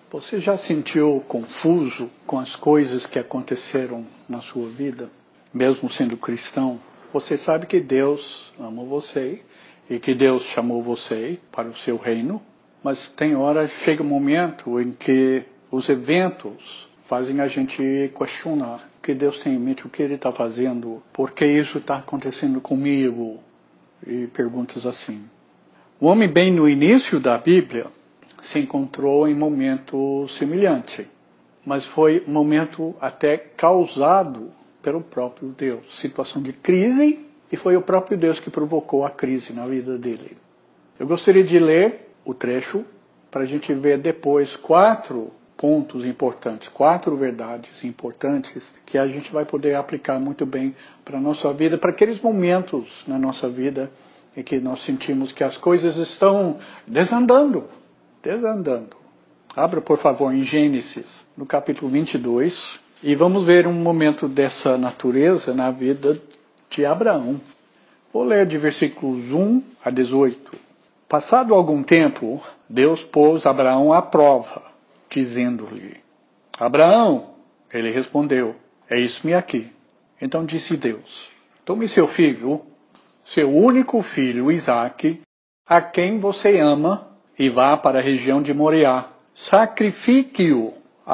Você já sentiu confuso com as coisas que aconteceram na sua vida, mesmo sendo cristão? Você sabe que Deus ama você e que Deus chamou você para o seu reino, mas tem hora, chega um momento em que os eventos fazem a gente questionar o que Deus tem em mente, o que Ele está fazendo, por que isso está acontecendo comigo, e perguntas assim. O homem bem no início da Bíblia se encontrou em momento semelhante, mas foi um momento até causado pelo próprio Deus, situação de crise, e foi o próprio Deus que provocou a crise na vida dele. Eu gostaria de ler o trecho para a gente ver depois 4 pontos importantes, 4 verdades importantes que a gente vai poder aplicar muito bem para a nossa vida, para aqueles momentos na nossa vida em que nós sentimos que as coisas estão desandando. Abra, por favor, em Gênesis, no capítulo 22, e vamos ver um momento dessa natureza na vida de Abraão. Vou ler de versículos 1 a 18. Passado algum tempo, Deus pôs Abraão à prova, dizendo-lhe: Abraão, ele respondeu: eis-me aqui. Então disse Deus: tome seu filho, seu único filho, Isaque, a quem você ama, e vá para a região de Moriá. Sacrifique-o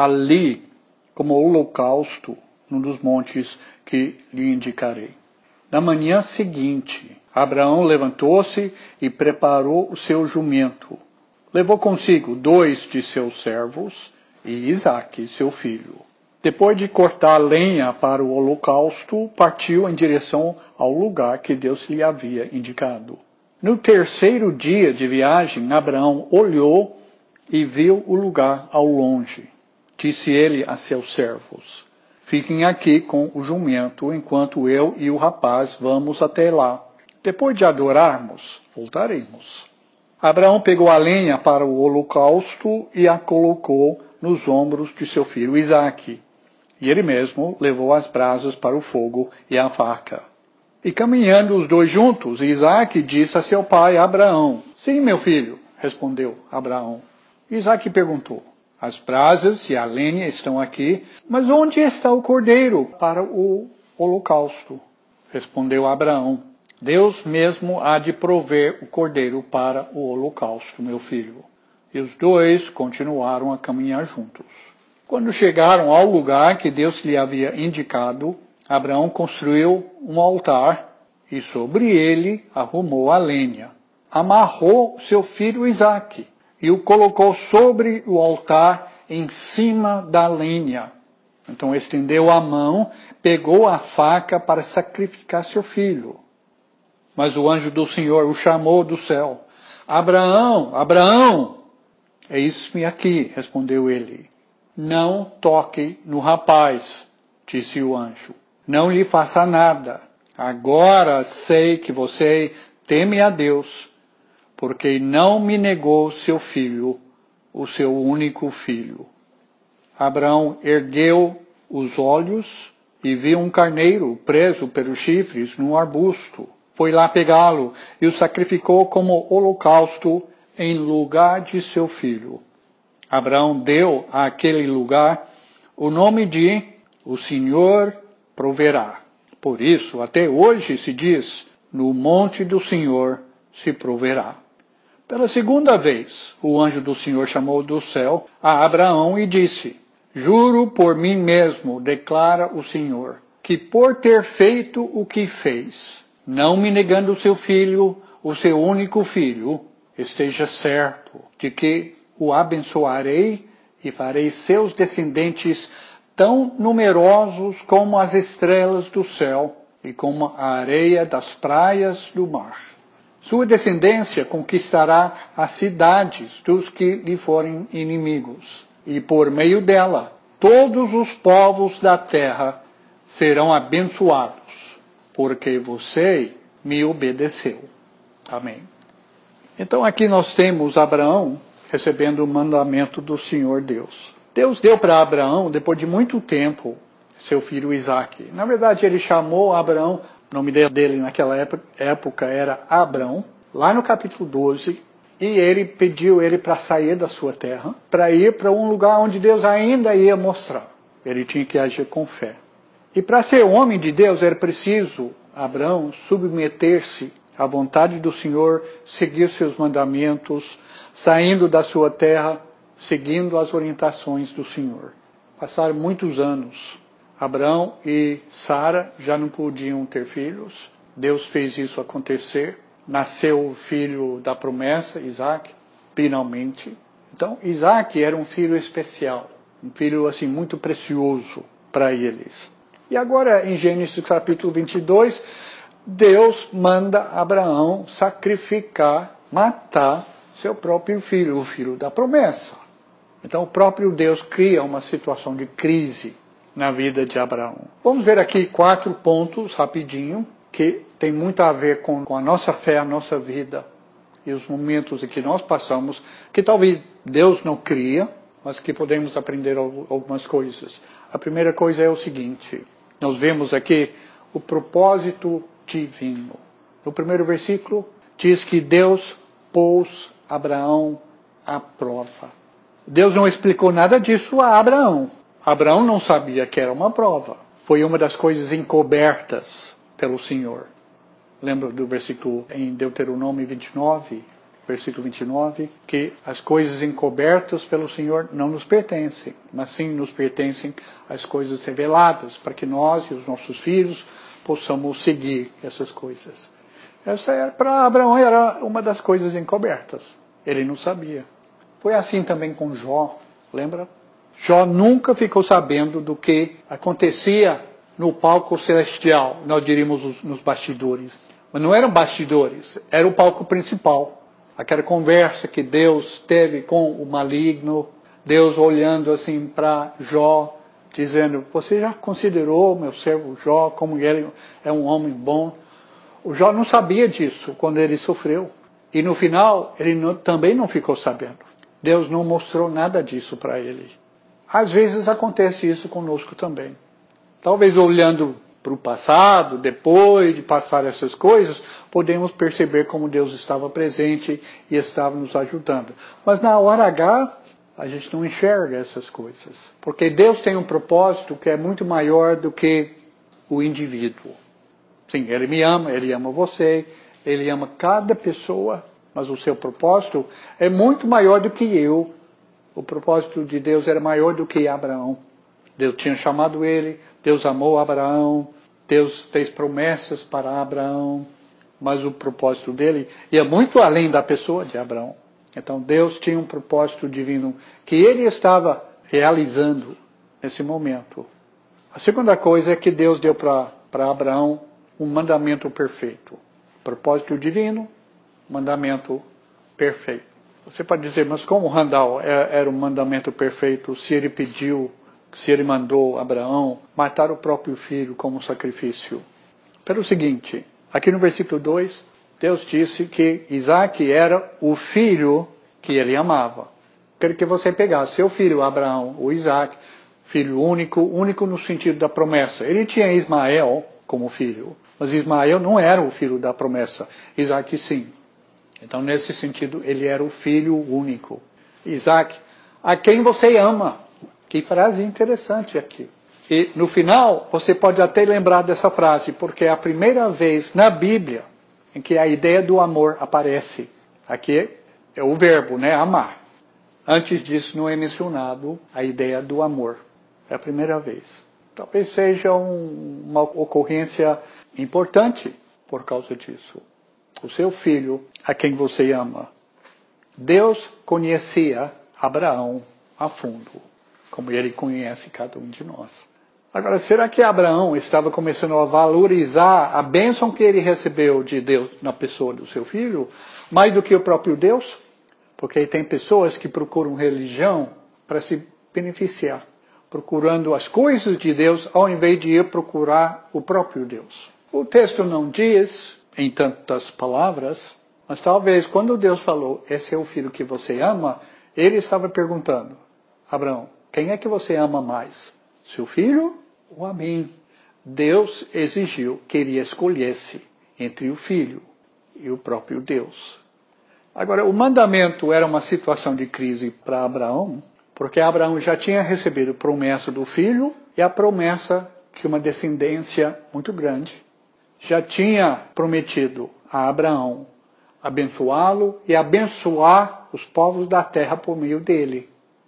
ali como holocausto num dos montes que lhe indicarei. Na manhã seguinte, Abraão levantou-se e preparou o seu jumento. Levou consigo 2 de seus servos e Isaque, seu filho. Depois de cortar lenha para o holocausto, partiu em direção ao lugar que Deus lhe havia indicado. No 3º dia de viagem, Abraão olhou e viu o lugar ao longe. Disse ele a seus servos: fiquem aqui com o jumento, enquanto eu e o rapaz vamos até lá. Depois de adorarmos, voltaremos. Abraão pegou a lenha para o holocausto e a colocou nos ombros de seu filho Isaque. E ele mesmo levou as brasas para o fogo e a faca. E caminhando os 2 juntos, Isaque disse a seu pai Abraão: sim, meu filho, respondeu Abraão. Isaque perguntou: as brasas e a lenha estão aqui, mas onde está o cordeiro para o holocausto? Respondeu Abraão: Deus mesmo há de prover o cordeiro para o holocausto, meu filho. E os 2 continuaram a caminhar juntos. Quando chegaram ao lugar que Deus lhe havia indicado, Abraão construiu um altar e sobre ele arrumou a lenha. Amarrou seu filho Isaque e o colocou sobre o altar em cima da lenha. Então estendeu a mão, pegou a faca para sacrificar seu filho. Mas o anjo do Senhor o chamou do céu: Abraão, Abraão! Eis-me aqui, respondeu ele. Não toque no rapaz, disse o anjo. Não lhe faça nada. Agora sei que você teme a Deus, porque não me negou seu filho, o seu único filho. Abraão ergueu os olhos e viu um carneiro preso pelos chifres num arbusto. Foi lá pegá-lo e o sacrificou como holocausto em lugar de seu filho. Abraão deu àquele lugar o nome de O Senhor Proverá. Por isso, até hoje se diz: no monte do Senhor se proverá. Pela 2ª vez, o anjo do Senhor chamou do céu a Abraão e disse: juro por mim mesmo, declara o Senhor, que por ter feito o que fez, não me negando o seu filho, o seu único filho, esteja certo de que o abençoarei e farei seus descendentes tão numerosos como as estrelas do céu e como a areia das praias do mar. Sua descendência conquistará as cidades dos que lhe forem inimigos, e por meio dela todos os povos da terra serão abençoados, porque você me obedeceu. Amém. Então aqui nós temos Abraão recebendo o mandamento do Senhor Deus. Deus deu para Abraão, depois de muito tempo, seu filho Isaque. Na verdade, ele chamou Abraão, o nome dele naquela época era Abrão. Lá no capítulo 12, E ele pediu ele para sair da sua terra, para ir para um lugar onde Deus ainda ia mostrar. Ele tinha que agir com fé. E para ser homem de Deus era preciso, Abraão, submeter-se à vontade do Senhor, seguir seus mandamentos, saindo da sua terra, seguindo as orientações do Senhor. Passaram muitos anos. Abraão e Sara já não podiam ter filhos. Deus fez isso acontecer. Nasceu o filho da promessa, Isaac, finalmente. Então, Isaac era um filho especial, um filho assim muito precioso para eles. E agora, em Gênesis capítulo 22, Deus manda Abraão sacrificar, matar seu próprio filho, o filho da promessa. Então, o próprio Deus cria uma situação de crise na vida de Abraão. Vamos ver aqui 4 pontos, rapidinho, que tem muito a ver com a nossa fé, a nossa vida e os momentos em que nós passamos, que talvez Deus não cria, mas que podemos aprender algumas coisas. A primeira coisa é o seguinte, nós vemos aqui o propósito divino. No primeiro versículo, diz que Deus pôs Abraão à prova. Deus não explicou nada disso a Abraão. Abraão não sabia que era uma prova. Foi uma das coisas encobertas pelo Senhor. Lembra do versículo em Deuteronômio 29, versículo 29, que as coisas encobertas pelo Senhor não nos pertencem, mas sim nos pertencem as coisas reveladas, para que nós e os nossos filhos possamos seguir essas coisas. Essa para Abraão era uma das coisas encobertas. Ele não sabia. Foi assim também com Jó, lembra? Jó nunca ficou sabendo do que acontecia no palco celestial, nós diríamos nos bastidores. Mas não eram bastidores, era o palco principal. Aquela conversa que Deus teve com o maligno, Deus olhando assim para Jó, dizendo, você já considerou meu servo Jó como ele é um homem bom? O Jó não sabia disso quando ele sofreu. E no final, ele também não ficou sabendo. Deus não mostrou nada disso para ele. Às vezes acontece isso conosco também. Talvez olhando para o passado, depois de passar essas coisas, podemos perceber como Deus estava presente e estava nos ajudando. Mas na hora H, a gente não enxerga essas coisas. Porque Deus tem um propósito que é muito maior do que o indivíduo. Sim, Ele me ama, Ele ama você, Ele ama cada pessoa, mas o seu propósito é muito maior do que eu. O propósito de Deus era maior do que Abraão. Deus tinha chamado ele, Deus amou Abraão, Deus fez promessas para Abraão, mas o propósito dele ia muito além da pessoa de Abraão. Então Deus tinha um propósito divino que ele estava realizando nesse momento. A segunda coisa é que Deus deu para Abraão um mandamento perfeito. Propósito divino, mandamento perfeito. Você pode dizer, mas como Randall era um mandamento perfeito se ele pediu, se ele mandou Abraão matar o próprio filho como sacrifício? Pelo seguinte, aqui no versículo 2, Deus disse que Isaac era o filho que ele amava. Quero que você pegasse seu filho Abraão, o Isaac, filho único no sentido da promessa. Ele tinha Ismael como filho, mas Ismael não era o filho da promessa, Isaac sim. Então, nesse sentido, ele era o filho único. Isaac, a quem você ama. Que frase interessante aqui. E no final, você pode até lembrar dessa frase, porque é a primeira vez na Bíblia em que a ideia do amor aparece. Aqui é o verbo, né? Amar. Antes disso, não é mencionado a ideia do amor. É a primeira vez. Talvez seja uma ocorrência importante por causa disso. O seu filho, a quem você ama. Deus conhecia Abraão a fundo, como ele conhece cada um de nós. Agora, será que Abraão estava começando a valorizar a bênção que ele recebeu de Deus na pessoa do seu filho, mais do que o próprio Deus? Porque tem pessoas que procuram religião para se beneficiar, procurando as coisas de Deus ao invés de ir procurar o próprio Deus. O texto não diz em tantas palavras, mas talvez quando Deus falou, esse é o filho que você ama, ele estava perguntando, Abraão, quem é que você ama mais? Seu filho ou a mim? Deus exigiu que ele escolhesse entre o filho e o próprio Deus. Agora, o mandamento era uma situação de crise para Abraão, porque Abraão já tinha recebido a promessa do filho e a promessa de uma descendência muito grande. Já tinha prometido a Abraão abençoá-lo e abençoar os povos da terra por meio dele.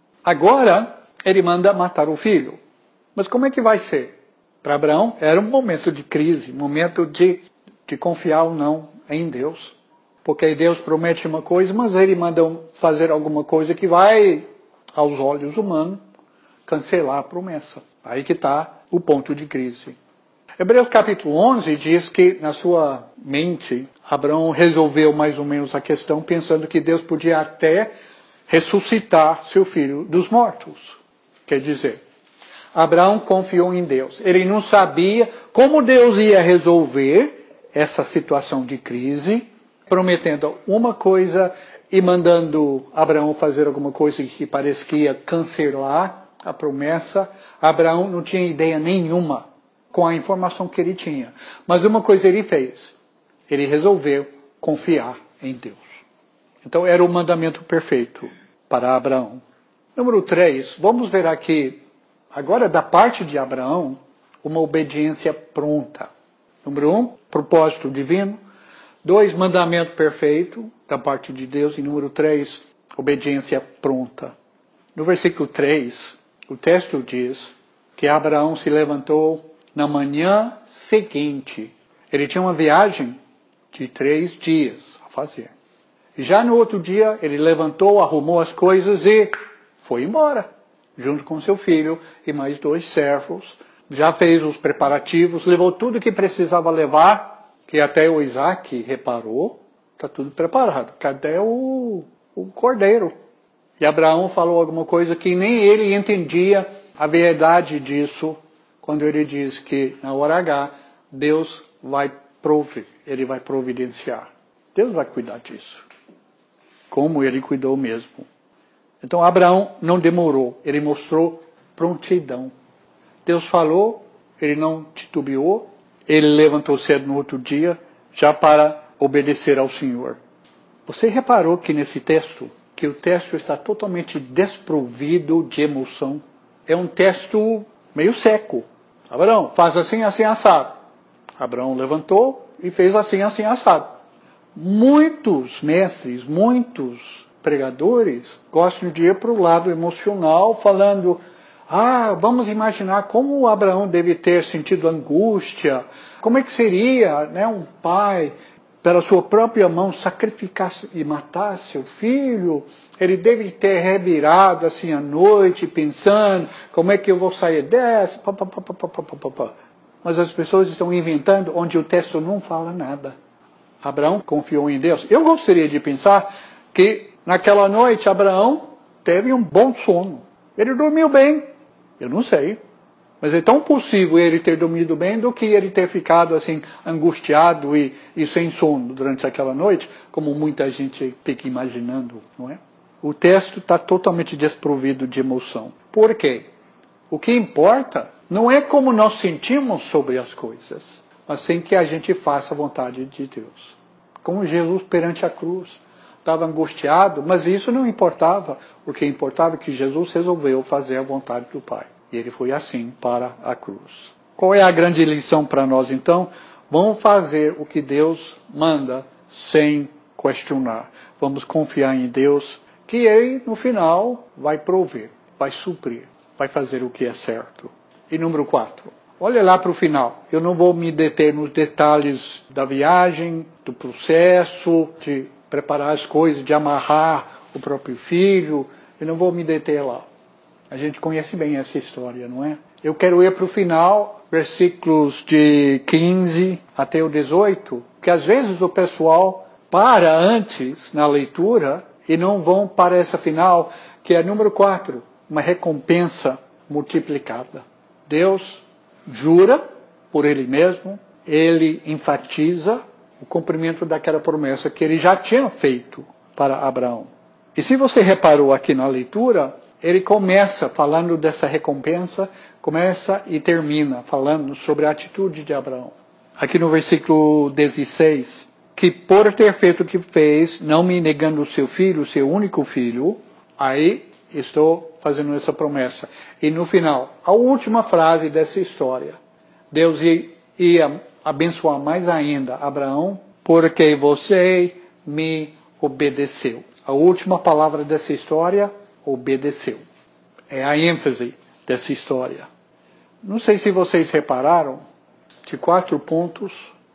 Agora, ele manda matar o filho. Mas como é que vai ser? Para Abraão, era um momento de crise, um momento de confiar ou não em Deus. Porque Deus promete uma coisa, mas ele manda fazer alguma coisa que vai, aos olhos humanos, cancelar a promessa. Aí que está o ponto de crise. Hebreus capítulo 11 diz que, na sua mente, Abraão resolveu mais ou menos a questão, pensando que Deus podia até ressuscitar seu filho dos mortos. Quer dizer, Abraão confiou em Deus. Ele não sabia como Deus ia resolver essa situação de crise, prometendo uma coisa e mandando Abraão fazer alguma coisa que parece que ia cancelar a promessa. Abraão não tinha ideia nenhuma com a informação que ele tinha. Mas uma coisa ele fez. Ele resolveu confiar em Deus. Então era o mandamento perfeito para Abraão. Número 3, vamos ver aqui, agora da parte de Abraão, uma obediência pronta. Número 1, propósito divino. 2, mandamento perfeito da parte de Deus. E número 3, obediência pronta. No versículo 3, o texto diz que Abraão se levantou na manhã seguinte. Ele tinha uma viagem de 3 dias a fazer. E já no outro dia, ele levantou, arrumou as coisas e foi embora, junto com seu filho e mais 2 servos. Já fez os preparativos, levou tudo que precisava levar, que até o Isaac reparou, está tudo preparado. Cadê o cordeiro? E Abraão falou alguma coisa que nem ele entendia a verdade disso, quando ele diz que, na hora H, Deus vai prover, ele vai providenciar. Deus vai cuidar disso. Como ele cuidou mesmo. Então, Abraão não demorou, ele mostrou prontidão. Deus falou, ele não titubeou, ele levantou cedo no outro dia, já para obedecer ao Senhor. Você reparou que nesse texto, que o texto está totalmente desprovido de emoção? É um texto meio seco. Abraão, faz assim, assim, assado. Abraão levantou e fez assim, assim, assado. Muitos mestres, muitos pregadores gostam de ir para o lado emocional, falando, vamos imaginar como Abraão deve ter sentido angústia, como é que seria, né, um pai, pela sua própria mão, sacrificar e matar seu filho. Ele deve ter revirado assim à noite, pensando, como é que eu vou sair dessa? Mas as pessoas estão inventando onde o texto não fala nada. Abraão confiou em Deus. Eu gostaria de pensar que naquela noite Abraão teve um bom sono. Ele dormiu bem. Eu não sei. Mas é tão possível ele ter dormido bem do que ele ter ficado assim angustiado e sem sono durante aquela noite, como muita gente fica imaginando, não é? O texto está totalmente desprovido de emoção. Por quê? O que importa não é como nós sentimos sobre as coisas, mas sim que a gente faça a vontade de Deus. Como Jesus perante a cruz. Estava angustiado, mas isso não importava. O que importava é que Jesus resolveu fazer a vontade do Pai. E ele foi assim para a cruz. Qual é a grande lição para nós então? Vamos fazer o que Deus manda sem questionar. Vamos confiar em Deus, que Ele no final vai prover, vai suprir, vai fazer o que é certo. E número 4. Olha lá para o final. Eu não vou me deter nos detalhes da viagem, do processo, de preparar as coisas, de amarrar o próprio filho. Eu não vou me deter lá. A gente conhece bem essa história, não é? Eu quero ir para o final, versículos de 15 até o 18, que às vezes o pessoal para antes na leitura e não vão para essa final, que é número 4, uma recompensa multiplicada. Deus jura por Ele mesmo, Ele enfatiza o cumprimento daquela promessa que Ele já tinha feito para Abraão. E se você reparou aqui na leitura, ele começa falando dessa recompensa, começa e termina falando sobre a atitude de Abraão. Aqui no versículo 16, que por ter feito o que fez, não me negando o seu filho, seu único filho, aí estou fazendo essa promessa. E no final, a última frase dessa história, Deus ia abençoar mais ainda Abraão, porque você me obedeceu. A última palavra dessa história, obedeceu. É a ênfase dessa história. Não sei se vocês repararam, de 4 pontos,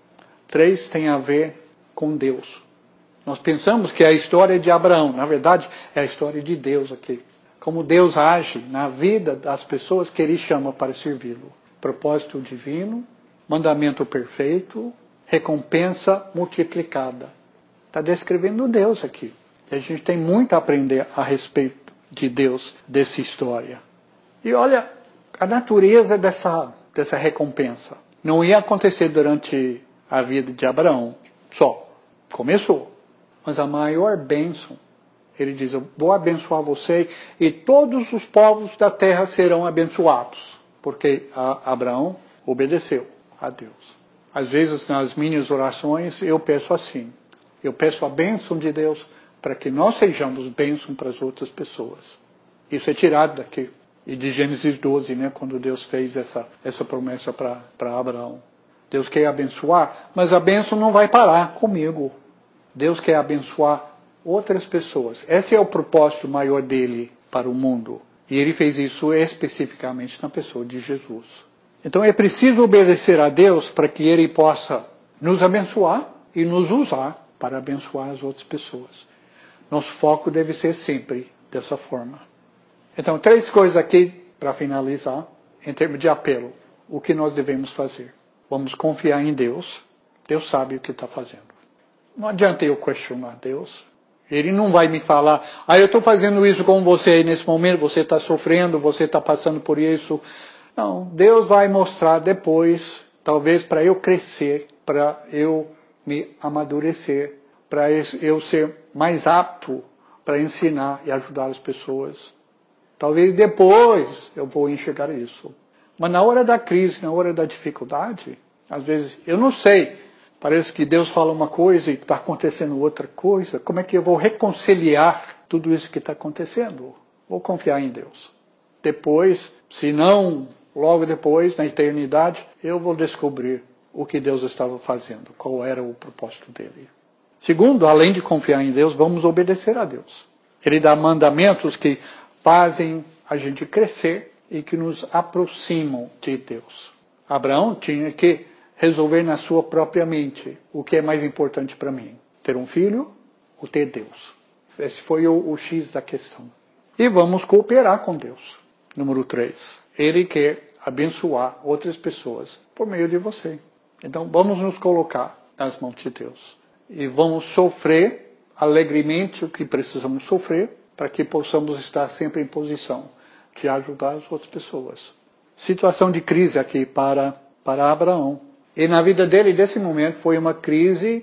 3 tem a ver com Deus. Nós pensamos que é a história de Abraão. Na verdade, é a história de Deus aqui. Como Deus age na vida das pessoas que Ele chama para servi-lo. Propósito divino, mandamento perfeito, recompensa multiplicada. Está descrevendo Deus aqui. E a gente tem muito a aprender a respeito de Deus, dessa história. E olha, a natureza dessa recompensa. Não ia acontecer durante a vida de Abraão só. Começou. Mas a maior bênção, ele diz, eu vou abençoar você e todos os povos da terra serão abençoados. Porque Abraão obedeceu a Deus. Às vezes nas minhas orações eu peço assim. Eu peço a bênção de Deus para que nós sejamos bênção para as outras pessoas. Isso é tirado daqui. E de Gênesis 12, né, quando Deus fez essa promessa para Abraão. Deus quer abençoar, mas a bênção não vai parar comigo. Deus quer abençoar outras pessoas. Esse é o propósito maior dele para o mundo. E ele fez isso especificamente na pessoa de Jesus. Então é preciso obedecer a Deus para que ele possa nos abençoar e nos usar para abençoar as outras pessoas. Nosso foco deve ser sempre dessa forma. Então, 3 coisas aqui para finalizar, em termos de apelo. O que nós devemos fazer? Vamos confiar em Deus. Deus sabe o que está fazendo. Não adianta eu questionar Deus. Ele não vai me falar, eu estou fazendo isso com você nesse momento, você está sofrendo, você está passando por isso. Não, Deus vai mostrar depois, talvez para eu crescer, para eu me amadurecer, para eu ser mais apto para ensinar e ajudar as pessoas. Talvez depois eu vou enxergar isso. Mas na hora da crise, na hora da dificuldade, às vezes eu não sei. Parece que Deus fala uma coisa e está acontecendo outra coisa. Como é que eu vou reconciliar tudo isso que está acontecendo? Vou confiar em Deus. Depois, se não, logo depois, na eternidade, eu vou descobrir o que Deus estava fazendo, qual era o propósito dele. Segundo, além de confiar em Deus, vamos obedecer a Deus. Ele dá mandamentos que fazem a gente crescer e que nos aproximam de Deus. Abraão tinha que resolver na sua própria mente o que é mais importante para mim. Ter um filho ou ter Deus. Esse foi o X da questão. E vamos cooperar com Deus. Número 3. Ele quer abençoar outras pessoas por meio de você. Então vamos nos colocar nas mãos de Deus. E vamos sofrer alegremente o que precisamos sofrer para que possamos estar sempre em posição de ajudar as outras pessoas. Situação de crise aqui para Abraão. E na vida dele, nesse momento, foi uma crise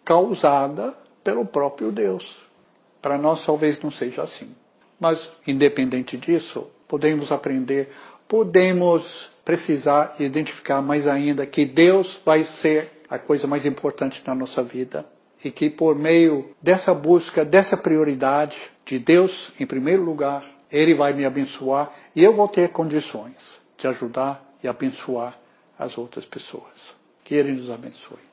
causada pelo próprio Deus. Para nós talvez não seja assim. Mas, independente disso, podemos aprender, podemos precisar identificar mais ainda que Deus vai ser a coisa mais importante na nossa vida. E que por meio dessa busca, dessa prioridade de Deus em primeiro lugar, Ele vai me abençoar e eu vou ter condições de ajudar e abençoar as outras pessoas. Que Ele nos abençoe.